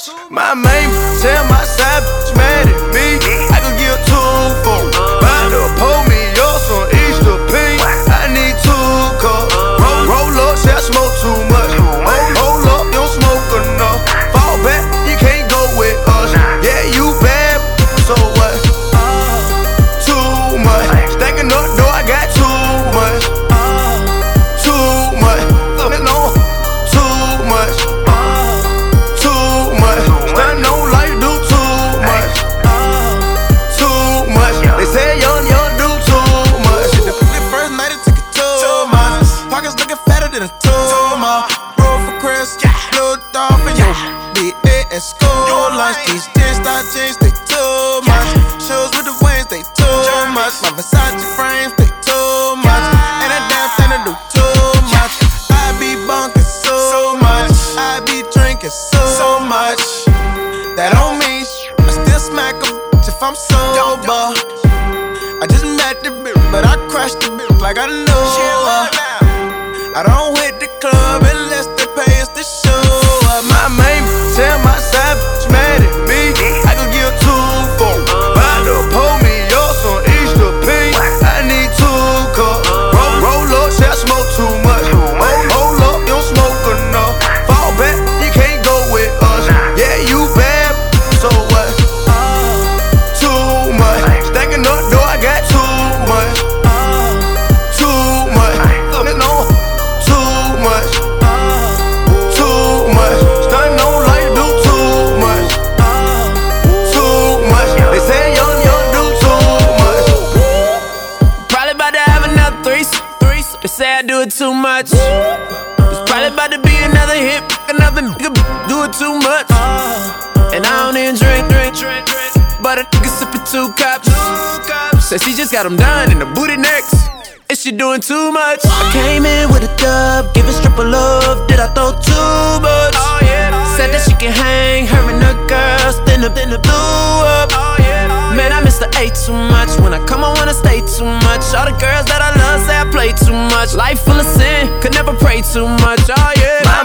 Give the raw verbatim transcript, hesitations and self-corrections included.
much. My main tell my side bitch mad at me. I could give two for buy to pull me up some Easter pink. I need two cups. Roll, roll up, say I smoke too much. Hold, hold up, you don't smoke enough. Fall back, you can't go with us. Yeah, you bad, so what? Too much. Stacking up, though I got too much. Too much. Fucking on. Too much. Too much. Stunning on life, do too much. Too much. They say young, young do too much. The first night it took it too much. Pockets looking fatter than a tumor. Roll for Chris, blue dolphin, yo. B A at school lunch. These jeans, style jeans, they too much. Shoes with the wings, they too much. My Versace frames, they too much. And that damn thing to do too much. I be bunking so much. I be drinking so much. That don't mean I still smack a bitch if I'm sober. I just met the bitch, but I crushed the bitch like I knew her. I don't hit the club unless they pay us to show up. My main tell my side bitch mad at me. I could give two for buy to pull me up some Easter pink. I need two cups. Roll, roll up, say I smoke too much. Hold, hold up, you don't smoke enough. Fall back, you can't go with us. Yeah, you bad, so what? Too much. Stacking up, though I got too much. Too much. Fucking on. Too much. Too much. Stunning on life, do too much. Too much. They say young, young do too much. Probably about to have another threesome. They say I do it too much. It's probably about to be another hit. Another nigga do it too much. And I don't even drink, drink, drink, drink. But a nigga sippin' two cups. Says she just got them done in the booty next. And she doing too much. I came in with a dub, giving stripper love. Did I throw too much? Oh, yeah. Said that she can hang, her and her girls. Then the, then the blew up. Oh, yeah. Man, I miss the A too much. When I come, I wanna stay too much. All the girls that I love say I play too much. Life full of sin, could never pray too much. Oh yeah. My